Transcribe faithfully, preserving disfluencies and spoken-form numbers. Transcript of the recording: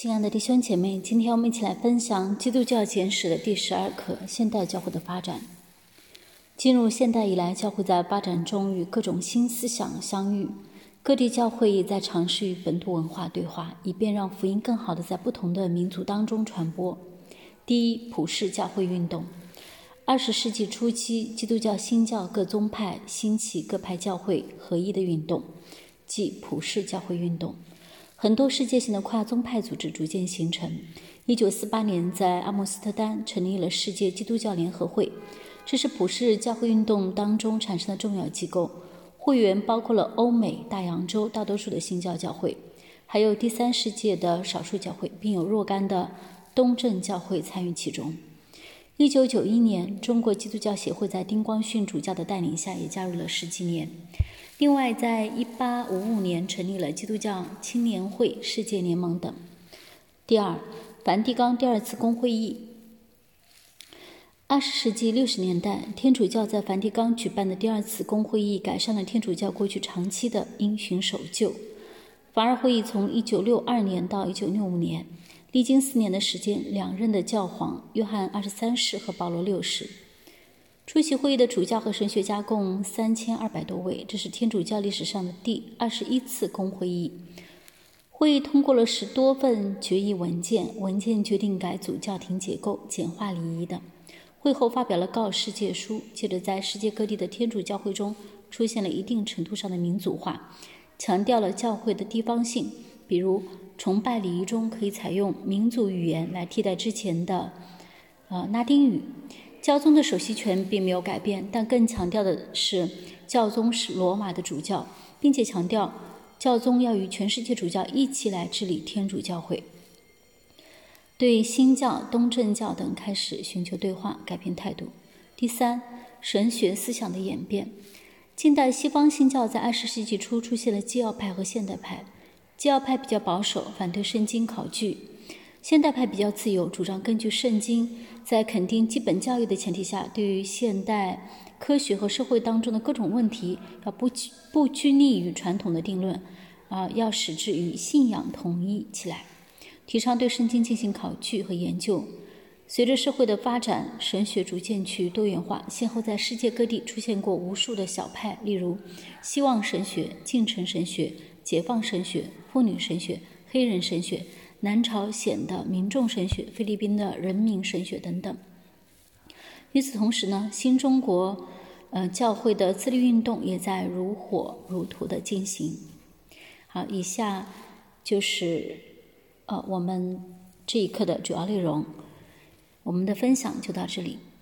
亲爱的弟兄姐妹，今天我们一起来分享基督教简史的第十二课：现代教会的发展。进入现代以来，教会在发展中与各种新思想相遇，各地教会也在尝试与本土文化对话，以便让福音更好地在不同的民族当中传播。第一，普世教会运动。二十世纪初期，基督教新教各宗派兴起各派教会合一的运动，即普世教会运动。很多世界性的跨宗派组织逐渐形成。一九四八年，在阿姆斯特丹成立了世界基督教联合会，这是普世教会运动当中产生的重要机构。会员包括了欧美、大洋洲大多数的新教教会，还有第三世界的少数教会，并有若干的东正教会参与其中。一九九一年，中国基督教协会在丁光训主教的带领下也加入了十几年。另外，在一八五五年成立了基督教青年会、世界联盟等。第二，梵蒂冈第二次公会议。二十世纪六十年代，天主教在梵蒂冈举办的第二次公会议改善了天主教过去长期的因循守旧。法二会议从一九六二年到一九六五年，历经四年的时间，两任的教皇约翰二十三世和保罗六世。出席会议的主教和神学家共三千二百多位，这是天主教历史上的第二十一次公会议。会议通过了十多份决议文件，文件决定改组教廷结构、简化礼仪等。会后发表了告示诫书，接着在世界各地的天主教会中出现了一定程度上的民族化，强调了教会的地方性，比如崇拜礼仪中可以采用民族语言来替代之前的呃拉丁语。教宗的首席权并没有改变，但更强调的是教宗是罗马的主教，并且强调教宗要与全世界主教一起来治理天主教会。对新教、东正教等开始寻求对话，改变态度。第三，神学思想的演变。近代西方新教在二十世纪初出现了基要派和现代派。基要派比较保守，反对圣经考据；现代派比较自由，主张根据圣经，在肯定基本教育的前提下，对于现代科学和社会当中的各种问题，要不不拘泥于传统的定论，啊、呃，要使之与信仰统一起来，提倡对圣经进行考据和研究。随着社会的发展，神学逐渐趋于多元化，先后在世界各地出现过无数的小派，例如希望神学、进程神学、解放神学、妇女神学、黑人神学、南朝鲜的民众神学、菲律宾的人民神学等等。与此同时呢，新中国呃教会的自律运动也在如火如荼的进行。好，以下就是呃我们这一课的主要内容，我们的分享就到这里。